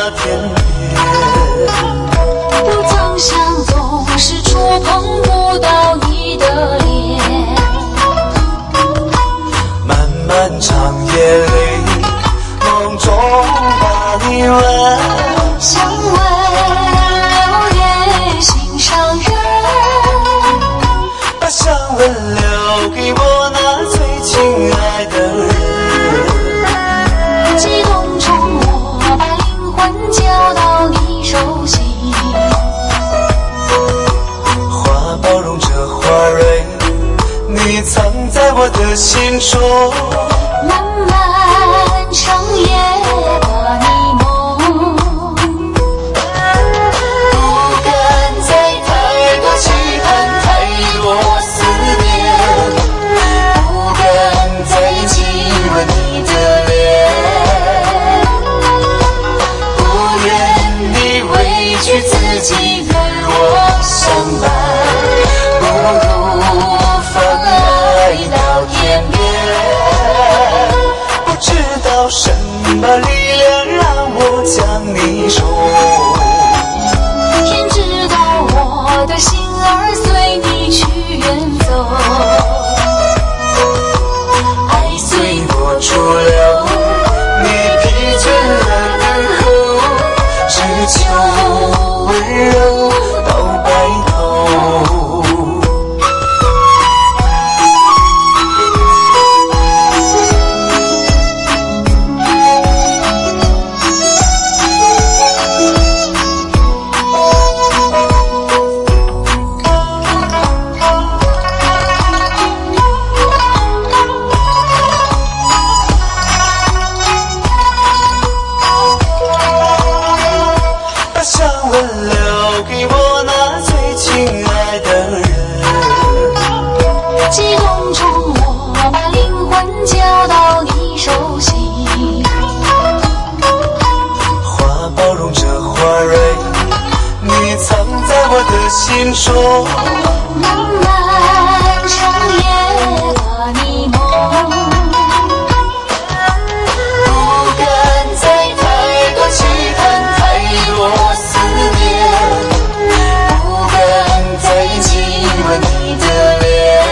那天边， 不曾想总是触碰不到你的脸。 漫漫长夜里，梦中把你问， 想问留恋心上人， 把香吻留给我那最亲爱的人。 激动中我把灵魂交到你手心， 花包容着花蕊，你藏在我的心中。 漫漫长夜把你梦， 不敢再太多期盼，太多思念，不敢再亲吻你的脸，不愿你委屈自己与我相伴，不如放爱到天边。不知道什么力量让我将你收， 天知道我的心儿随你去远走， 爱随波逐流，你疲倦了等候，只求温柔到白头。把香吻留给我那最亲爱的人， 激动中我把灵魂交到你手心， 花包容着花蕊，你藏在我的心中。 漫漫长夜把你梦， 不敢再太多期盼，太多思念，不敢再亲吻你的脸，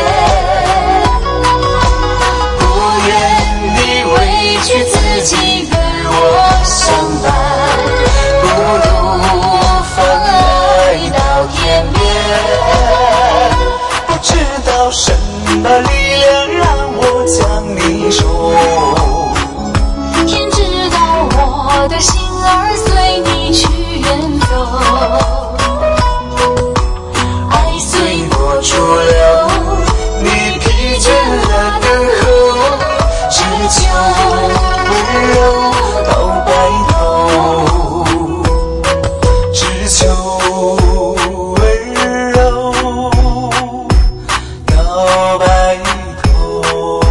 不愿你委屈自己与我相伴，不如放爱到天边。不知道什么力量让我将你收， 天知道我的心儿随你去远走， 爱随波逐流，你疲倦了等候，只求温柔到白头，只求温柔到白头。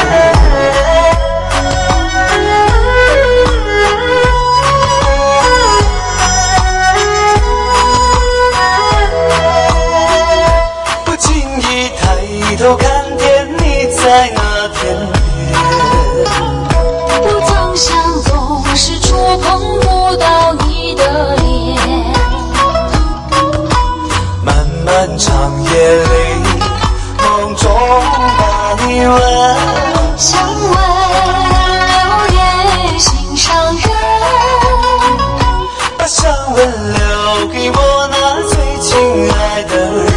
不经意抬头看见你在那天边， 不曾想总是触碰不到你的脸。 漫漫长夜里，梦中把你问， 想问留恋心上人， 把香吻留给我那最亲爱的人。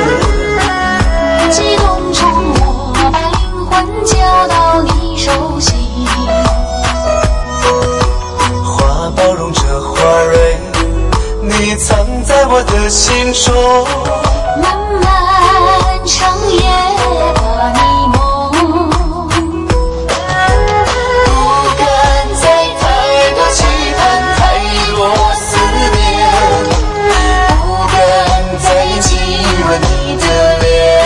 激动中我把灵魂交到你手心， 花包容着花蕊，你藏在我的心中。 漫漫长夜把你梦， 不敢再太多期盼，太多思念，不敢再亲吻你的脸，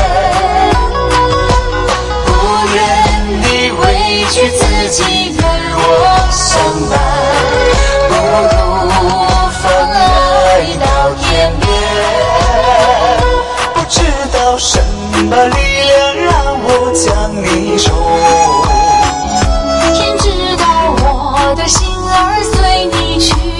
不愿你委屈自己与我相伴，不如放爱到天边。不知道什么力量让我将你收， 天知道我的心儿随你去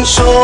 说